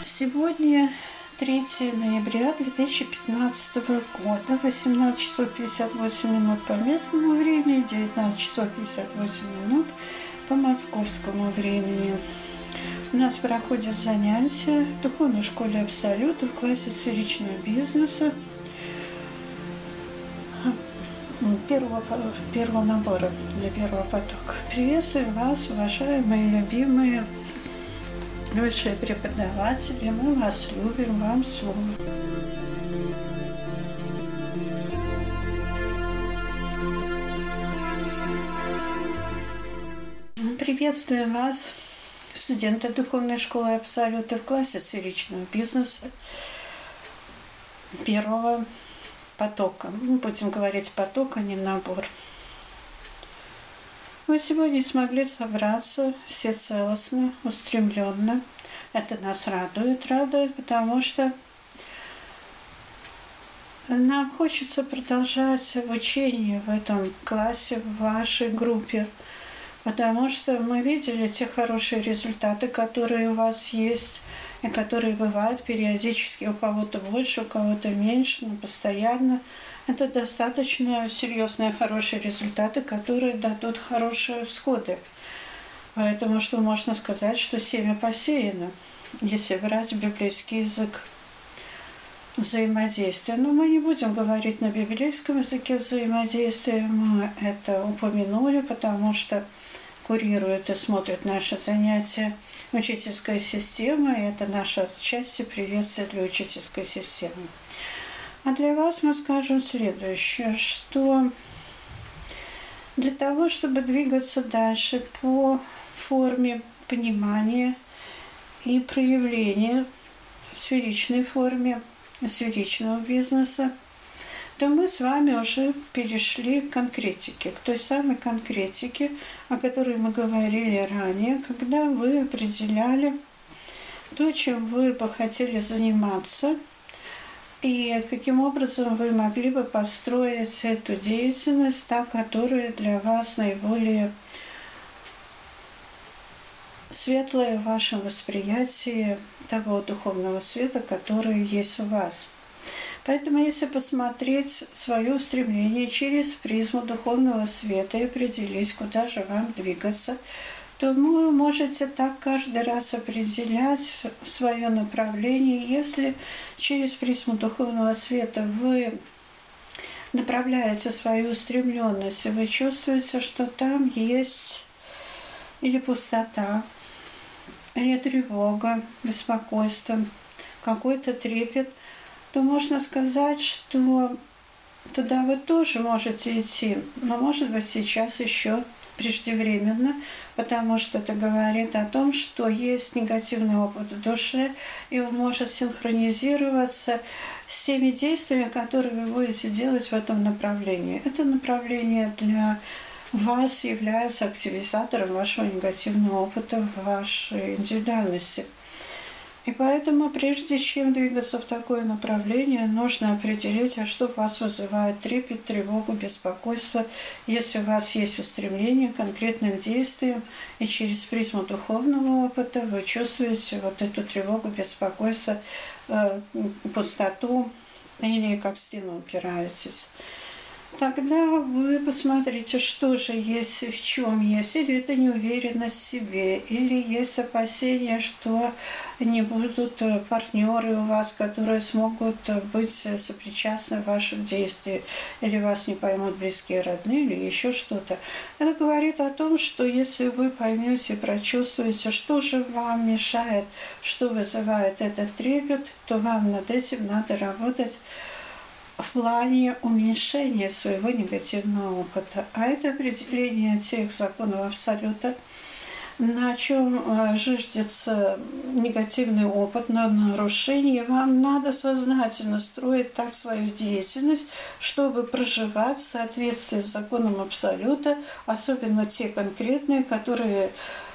Сегодня 3 ноября 2015 года, 18 часов 58 минут по местному времени, 19 часов 58 минут по московскому времени. У нас проходят занятия в Духовной школе Абсолюта в классе сферичного бизнеса первого набора для первого потока. Приветствую вас, уважаемые, любимые высшие преподаватели. Мы вас любим, вам слово. Приветствую вас, студенты Духовной школы Абсолюта в классе сферичного бизнеса первого потока. Мы будем говорить поток, а не набор. Вы сегодня смогли собраться все целостно, устремленно. Это нас радует, потому что нам хочется продолжать обучение в этом классе, в вашей группе, потому что мы видели те хорошие результаты, которые у вас есть, и которые бывают периодически, у кого-то больше, у кого-то меньше, но постоянно. Это достаточно серьезные, хорошие результаты, которые дадут хорошие всходы. Поэтому что можно сказать, что семя посеяно, если брать библейский язык взаимодействия. Но мы не будем говорить на библейском языке взаимодействия, мы это упомянули, потому что курирует и смотрит наши занятия учительская система, и это наша часть приветствия для учительской системы. А для вас мы скажем следующее, что для того, чтобы двигаться дальше по форме понимания и проявления в сферичной форме сферичного бизнеса, то мы с вами уже перешли к конкретике, к той самой конкретике, о которой мы говорили ранее, когда вы определяли то, чем вы бы хотели заниматься, и каким образом вы могли бы построить эту деятельность, та, которая для вас наиболее светлая в вашем восприятии того духовного света, который есть у вас. Поэтому, если посмотреть свое устремление через призму духовного света и определить, куда же вам двигаться, то вы можете так каждый раз определять свое направление. Если через призму духовного света вы направляете свою устремленность, и вы чувствуете, что там есть или пустота, или тревога, беспокойство, какой-то трепет, то можно сказать, что туда вы тоже можете идти, но, может быть, сейчас еще преждевременно, потому что это говорит о том, что есть негативный опыт в душе, и он может синхронизироваться с теми действиями, которые вы будете делать в этом направлении. Это направление для вас является активизатором вашего негативного опыта в вашей индивидуальности. И поэтому, прежде чем двигаться в такое направление, нужно определить, а что в вас вызывает трепет, тревогу, беспокойство. Если у вас есть устремление к конкретным действиям, и через призму духовного опыта вы чувствуете вот эту тревогу, беспокойство, пустоту, или как в стену упираетесь, тогда вы посмотрите, что же есть, в чем есть. Или это неуверенность в себе, или есть опасения, что не будут партнеры у вас, которые смогут быть сопричастны в ваших действиях, или вас не поймут близкие, родные, или еще что-то. Это говорит о том, что если вы поймете, прочувствуете, что же вам мешает, что вызывает этот трепет, то вам над этим надо работать в плане уменьшения своего негативного опыта. А это определение тех законов Абсолюта, на чем зиждется негативный опыт, на нарушении. Вам надо сознательно строить так свою деятельность, чтобы проживать в соответствии с законом Абсолюта, особенно те конкретные, которые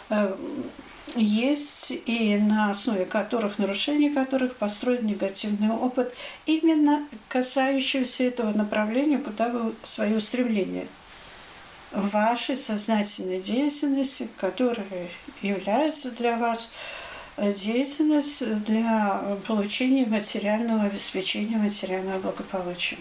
есть и на основе которых, нарушений которых построен негативный опыт, именно касающийся этого направления, куда вы свое устремление в вашей сознательной деятельности, которая является для вас деятельность для получения материального обеспечения, материального благополучия.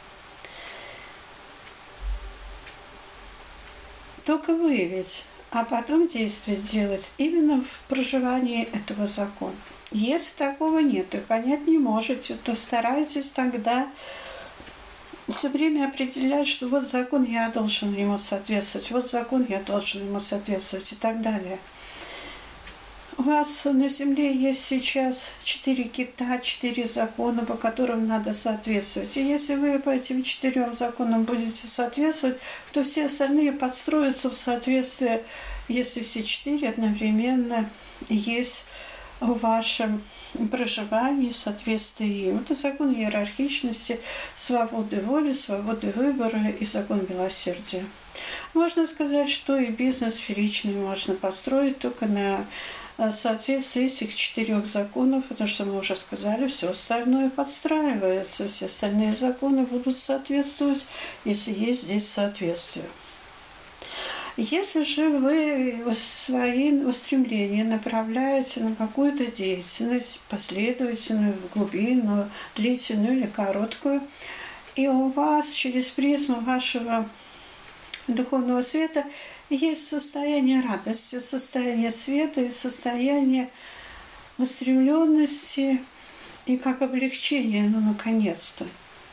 Только выявить, а потом действие сделать именно в проживании этого закона. Если такого нет и понять не можете, то старайтесь тогда все время определять, что вот закон я должен ему соответствовать, вот закон я должен ему соответствовать и так далее. У вас на Земле есть сейчас 4 кита, 4 закона, по которым надо соответствовать. И если вы по этим 4 законам будете соответствовать, то все остальные подстроятся в соответствие, если все 4 одновременно есть в вашем проживании, соответствии им. Это закон иерархичности, свободы воли, свободы выбора и закон милосердия. Можно сказать, что и бизнес сферичный можно построить только на соответствии этих 4 законов, потому что мы уже сказали, все остальное подстраивается, все остальные законы будут соответствовать, если есть здесь соответствие. Если же вы свои устремления направляете на какую-то деятельность, последовательную, глубинную, длительную или короткую, и у вас через призму вашего духовного света есть состояние радости, состояние света и состояние устремленности и как облегчение, наконец-то,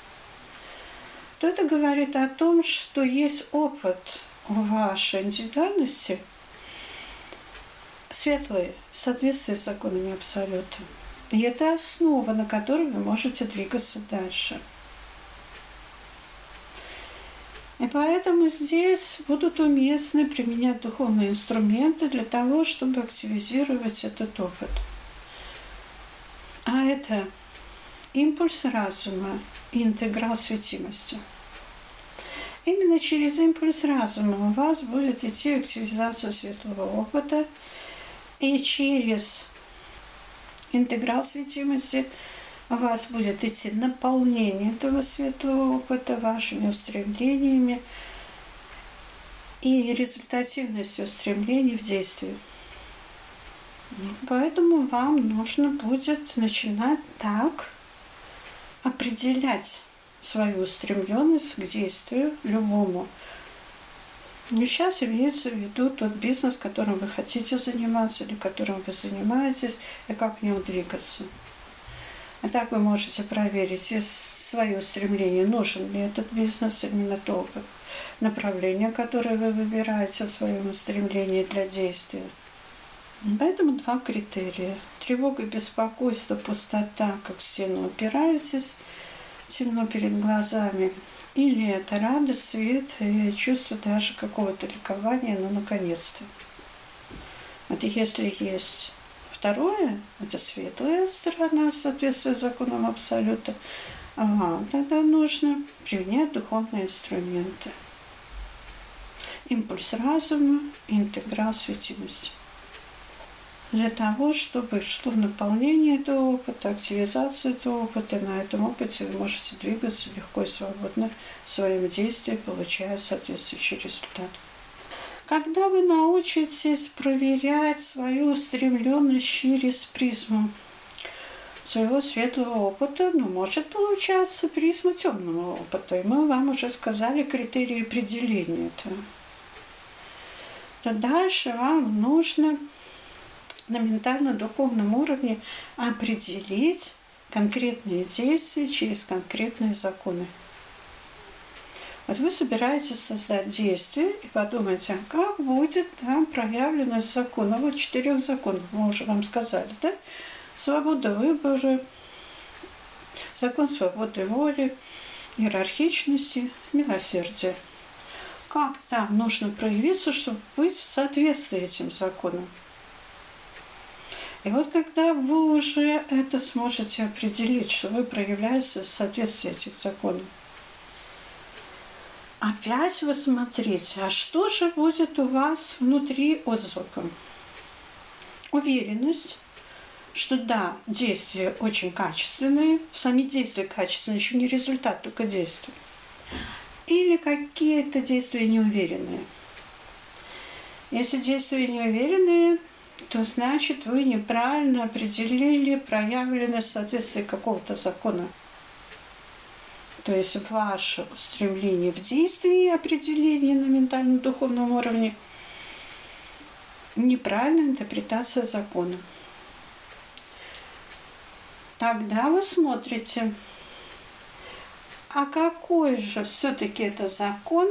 то это говорит о том, что есть опыт вашей индивидуальности светлый, в соответствии с законами Абсолюта. И это основа, на которой вы можете двигаться дальше. И поэтому здесь будут уместны применять духовные инструменты для того, чтобы активизировать этот опыт. А это импульс разума и интеграл светимости. Именно через импульс разума у вас будет идти активизация светлого опыта, и через интеграл светимости у вас будет идти наполнение этого светлого опыта вашими устремлениями и результативностью устремлений в действии. Поэтому вам нужно будет начинать так определять свою устремленность к действию любому. Но сейчас имеется в виду тот бизнес, которым вы хотите заниматься или которым вы занимаетесь, и как в нем двигаться. А так вы можете проверить свое устремление, нужен ли этот бизнес, именно то направление, которое вы выбираете в своем устремлении для действия. Поэтому 2 критерия. Тревога, беспокойство, пустота, как в стену упираетесь, темно перед глазами. Или это радость, свет и чувство даже какого-то ликования, наконец-то. Вот если есть второе, это светлая сторона, в соответствии с законом Абсолюта, вам тогда нужно применять духовные инструменты. Импульс разума, интеграл светимости. Для того, чтобы шло наполнение этого опыта, активизация этого опыта, на этом опыте вы можете двигаться легко и свободно в своем действии, получая соответствующий результат. Когда вы научитесь проверять свою устремленность через призму своего светлого опыта, может получаться призма темного опыта. И мы вам уже сказали критерии определения этого. То дальше вам нужно на ментально-духовном уровне определить конкретные действия через конкретные законы. Вот вы собираетесь создать действие и подумайте, а как будет там проявленность закона. Вот 4 законов мы уже вам сказали, да? Свобода выбора, закон свободы воли, иерархичности, милосердия. Как там нужно проявиться, чтобы быть в соответствии этим законам? И вот когда вы уже это сможете определить, что вы проявляетесь в соответствии этих законов, опять вы смотрите, а что же будет у вас внутри отзвуком? Уверенность, что да, действия очень качественные, сами действия качественные, еще не результат, только действия. Или какие-то действия неуверенные. Если действия неуверенные, то значит вы неправильно определили проявленность соответствия какого-то закона. То есть ваше устремление в действии и определение на ментальном духовном уровне – неправильная интерпретация закона. Тогда вы смотрите, а какой же все-таки это закон?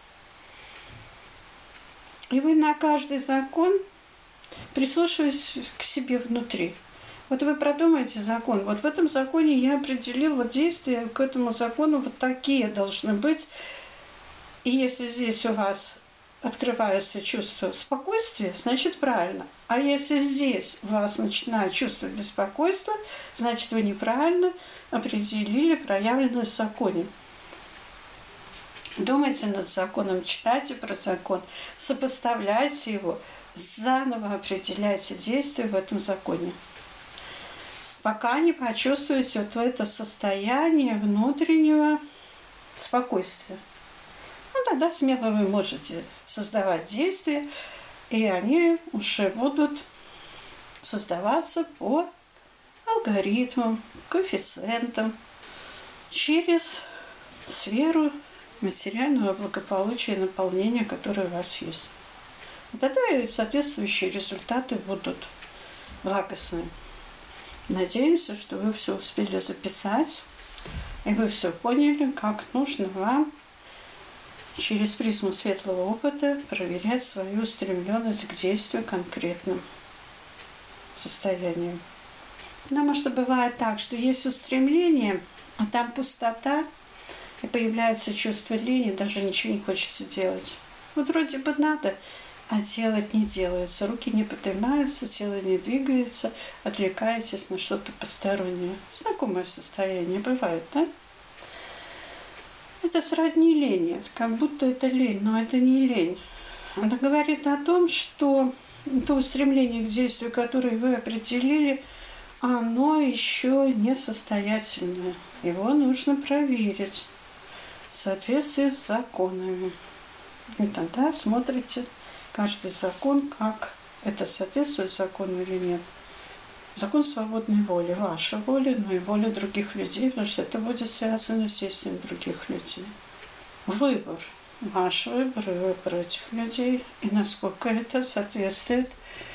И вы на каждый закон прислушиваетесь к себе внутри. Вот вы продумаете закон. Вот в этом законе я определил вот действия к этому закону вот такие должны быть. И если здесь у вас открывается чувство спокойствия, значит правильно. А если здесь у вас начинает чувствовать беспокойство, значит вы неправильно определили проявленность в законе. Думайте над законом, читайте про закон, сопоставляйте его, заново определяйте действия в этом законе. Пока не почувствуете вот это состояние внутреннего спокойствия. Ну, тогда смело вы можете создавать действия, и они уже будут создаваться по алгоритмам, коэффициентам, через сферу материального благополучия и наполнения, которое у вас есть. И тогда и соответствующие результаты будут благостные. Надеемся, что вы все успели записать, и вы все поняли, как нужно вам через призму светлого опыта проверять свою устремленность к действию конкретным состоянием. Потому что бывает так, что есть устремление, а там пустота, и появляется чувство лени, даже ничего не хочется делать. Вот вроде бы надо, а делать не делается. Руки не поднимаются, тело не двигается, отвлекаетесь на что-то постороннее. Знакомое состояние бывает, да? Это сродни лени, как будто это лень, но это не лень. Она говорит о том, что то устремление к действию, которое вы определили, оно еще несостоятельное. Его нужно проверить в соответствии с законами. И тогда смотрите каждый закон, как это соответствует закону или нет. Закон свободной воли, ваша воля, но и воля других людей, потому что это будет связано с действием других людей. Выбор, ваш выбор и выбор этих людей, и насколько это соответствует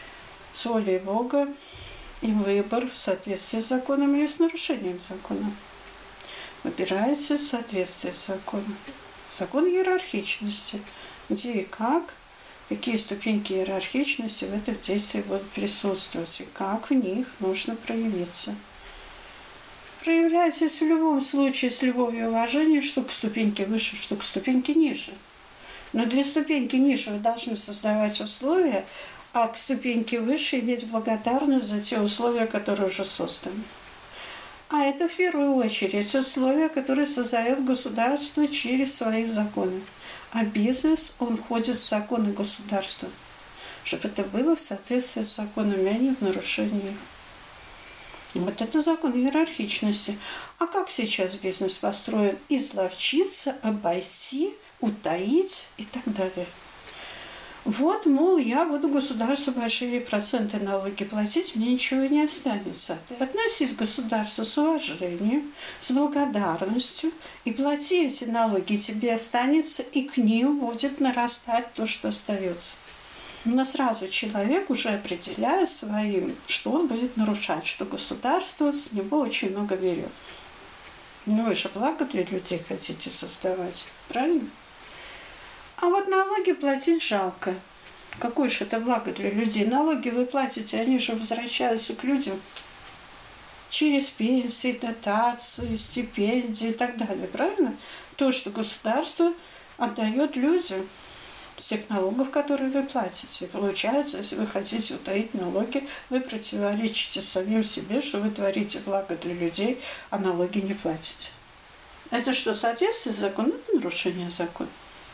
с волей Бога, и выбор в соответствии с законом или с нарушением закона. Выбираете в соответствии с законом. Закон иерархичности, где и как, какие ступеньки иерархичности в этом действии будут присутствовать, и как в них нужно проявиться. Проявляйтесь в любом случае с любовью и уважением, что к ступеньке выше, что к ступеньке ниже. Но для ступеньки ниже вы должны создавать условия, а к ступеньке выше иметь благодарность за те условия, которые уже созданы. А это в первую очередь условия, которые создает государство через свои законы. А бизнес, он входит в законы государства, чтобы это было в соответствии с законами, а не в нарушении их. Вот это закон иерархичности. А как сейчас бизнес построен? Изловчиться, обойти, утаить и так далее. Вот, мол, я буду государству большие проценты налоги платить, мне ничего не останется. Ты относись к государству с уважением, с благодарностью, и плати эти налоги, тебе останется, и к ним будет нарастать то, что остается. Но сразу человек уже определяет своим, что он будет нарушать, что государство с него очень много берет. Ну вы же благо для людей хотите создавать, правильно? А вот налоги платить жалко. Какое же это благо для людей? Налоги вы платите, они же возвращаются к людям через пенсии, дотации, стипендии и так далее, правильно? То, что государство отдает людям с тех налогов, которые вы платите. Получается, если вы хотите утаить налоги, вы противоречите самим себе, что вы творите благо для людей, а налоги не платите. Это что, соответствие закону? Это нарушение закона.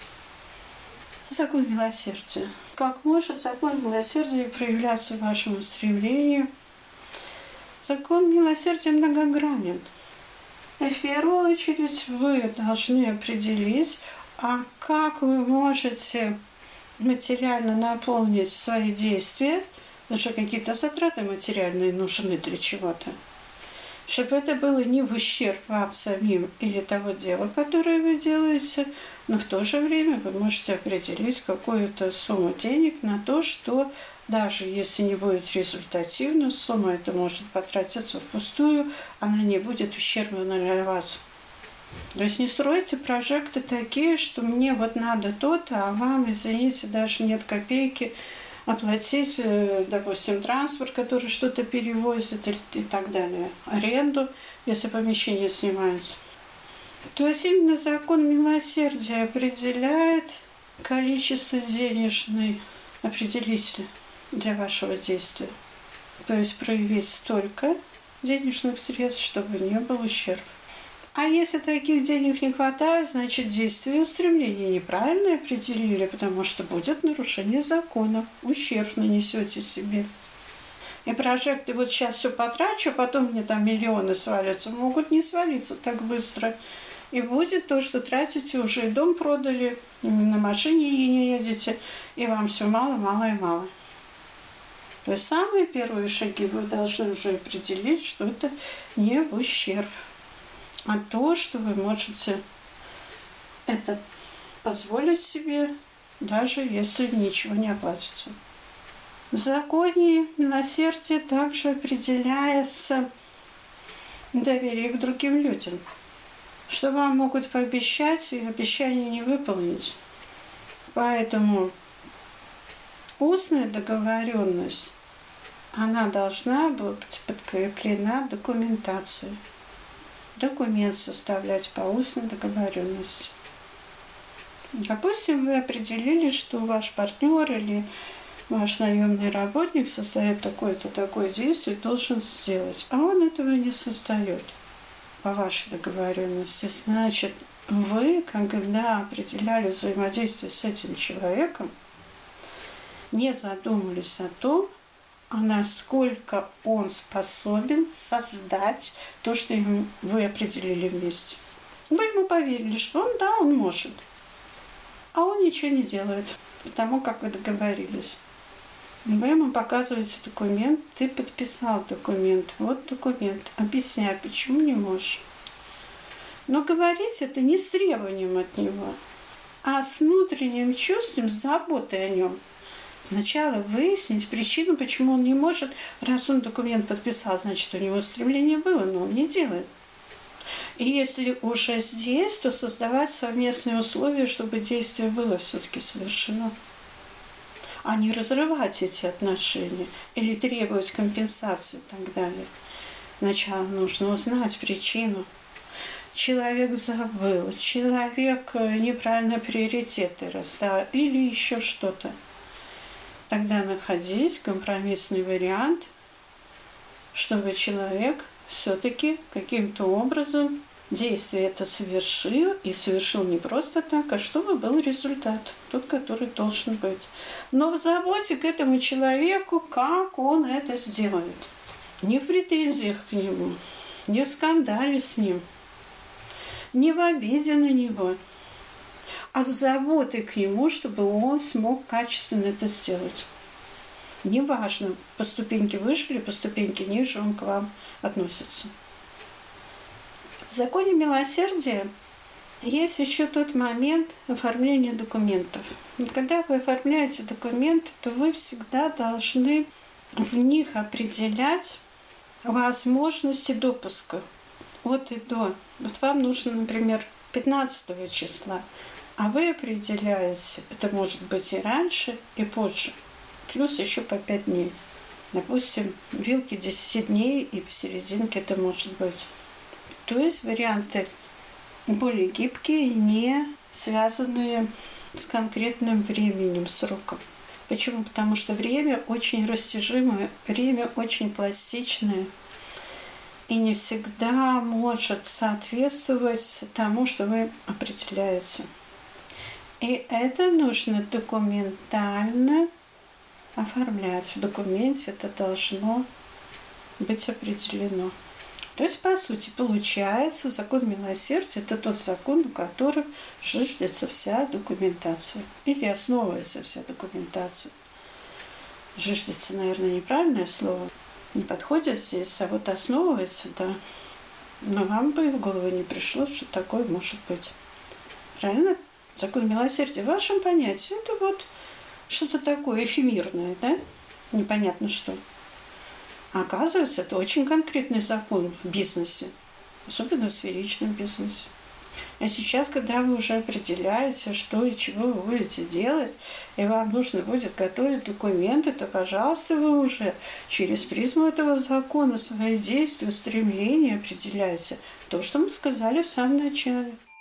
Закон милосердия. Как может закон милосердия проявляться в вашем стремлении? Закон милосердия многогранен. И в первую очередь вы должны определить, а как вы можете материально наполнить свои действия Потому что какие-то затраты материальные нужны для чего-то. Чтобы это было не в ущерб вам самим или того дела, которое вы делаете, но в то же время вы можете определить какую-то сумму денег на то, что даже если не будет результативна сумма, это может потратиться впустую, она не будет ущербна для вас. То есть не стройте прожекты такие, что мне вот надо то-то, а вам, извините, даже нет копейки оплатить, допустим, транспорт, который что-то перевозит и так далее, аренду, если помещение снимается. То есть именно закон милосердия определяет количество денежный определитель для вашего действия. То есть проявить столько денежных средств, чтобы не был ущерб. А если таких денег не хватает, значит действия и устремления неправильно определили, потому что будет нарушение закона, ущерб нанесете себе. И прожекты вот сейчас все потрачу, потом мне там миллионы свалятся, могут не свалиться так быстро. И будет то, что тратите, уже и дом продали, и на машине не едете, и вам все мало, мало и мало. То есть самые первые шаги вы должны уже определить, что это не в ущерб. А то, что вы можете это позволить себе, даже если ничего не оплатится. В законе милосердия также определяется доверие к другим людям, что вам могут пообещать и обещание не выполнить. Поэтому устная договоренность, она должна быть подкреплена документацией. Документ составлять по устной договоренности. Допустим, вы определили, что ваш партнер или ваш наемный работник создает такое-то такое действие, должен сделать, а он этого не создает по вашей договоренности. Значит, вы, когда определяли взаимодействие с этим человеком, не задумались о том, а насколько он способен создать то, что вы определили вместе. Вы ему поверили, что он может. А он ничего не делает, потому как вы договорились. Вы ему показываете документ, ты подписал документ, вот документ, объясняй, почему не можешь. Но говорить это не с требованием от него, а с внутренним чувством заботы о нем. Сначала выяснить причину, почему он не может. Раз он документ подписал, значит, у него стремление было, но он не делает. И если уже здесь, то создавать совместные условия, чтобы действие было все-таки совершено. А не разрывать эти отношения или требовать компенсации и так далее. Сначала нужно узнать причину. Человек забыл, человек неправильно приоритеты расставил или еще что-то. Тогда находить компромиссный вариант, чтобы человек все-таки каким-то образом действие это совершил, и совершил не просто так, а чтобы был результат, тот, который должен быть. Но в заботе к этому человеку, как он это сделает. Не в претензиях к нему, не в скандале с ним, не в обиде на него, а с заботой к нему, чтобы он смог качественно это сделать. Неважно, по ступеньке выше или по ступеньке ниже он к вам относится. В законе милосердия есть еще тот момент оформления документов. И когда вы оформляете документы, то вы всегда должны в них определять возможности допуска от и до. Вот вам нужно, например, 15 числа, а вы определяете, это может быть и раньше, и позже, плюс еще по 5 дней. Допустим, вилки 10 дней, и посерединке это может быть. То есть варианты более гибкие, не связанные с конкретным временем, сроком. Почему? Потому что время очень растяжимое, время очень пластичное и не всегда может соответствовать тому, что вы определяете. И это нужно документально оформлять. В документе это должно быть определено. То есть, по сути, получается, закон милосердия – это тот закон, на котором зиждется вся документация или основывается вся документация. Зиждется, наверное, неправильное слово. Не подходит здесь, а вот основывается, да. Но вам бы и в голову не пришло, что такое может быть. Правильно? Закон милосердия в вашем понятии это вот что-то такое эфемерное, да? Непонятно что. А оказывается, это очень конкретный закон в бизнесе, особенно в сферичном бизнесе. А сейчас, когда вы уже определяете, что и чего вы будете делать, и вам нужно будет готовить документы, то, пожалуйста, вы уже через призму этого закона свои действия, устремления определяете. То, что мы сказали в самом начале.